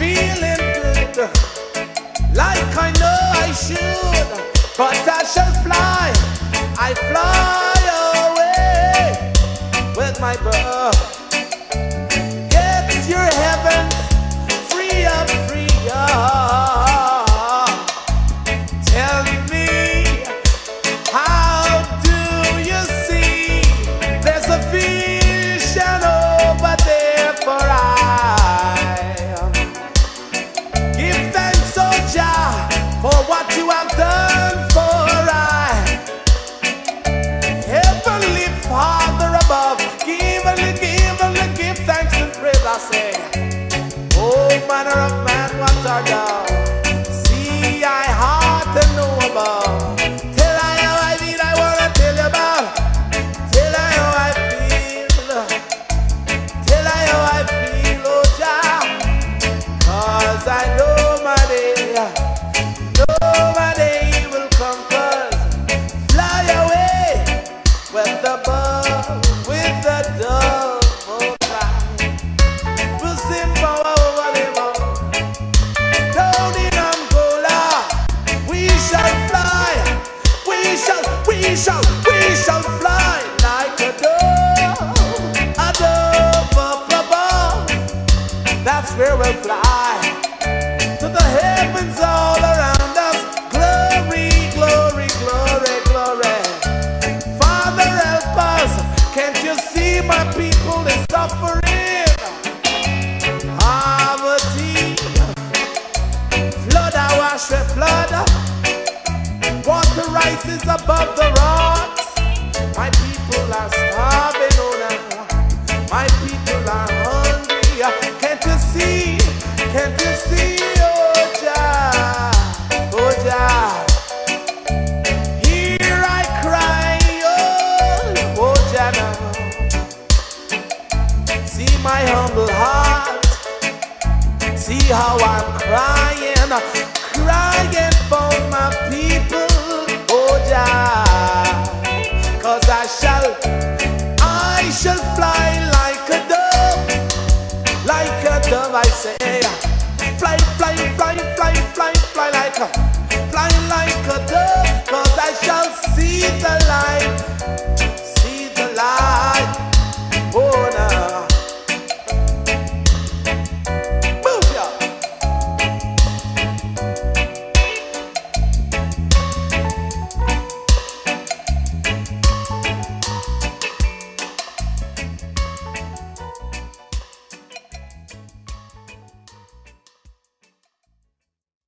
feeling good, like I know I should, but I shall fly, I fly away with my bird. Get your heaven free up, free up. Tell me, how do you see? There's a vision over there for give thanks, oh Jah, for what you have done for I. Heavenly Father above, give thanks and praise, I say. Oh, manner of man, what art thou? See, I heart and know about. Tell I how I need, I wanna tell you about. Tell I how I feel. Tell I how I feel, oh Jah. 'Cause I know my day will come, 'cause fly away with the bird, with the dove, oh fly. We'll sing power over them all. Down in Angola, we shall fly, we shall fly like a dove up above. That's where we'll fly, to the heavens all around us. Glory, glory, glory, glory. Father, help us. Can't you see my people is suffering? Poverty, flood, I wash with flood. Water rises above the rocks. My people are starving, oh now. My people are hungry. Can't you see? Can't you see, oh Jah, oh Jah? Here I cry, oh Jah now. See my humble heart, see how I'm crying, crying for my people, oh Jah. 'Cause I shall fly like a dove, I say. Fly, fly, fly, fly, fly, fly like a dove, 'cause I shall see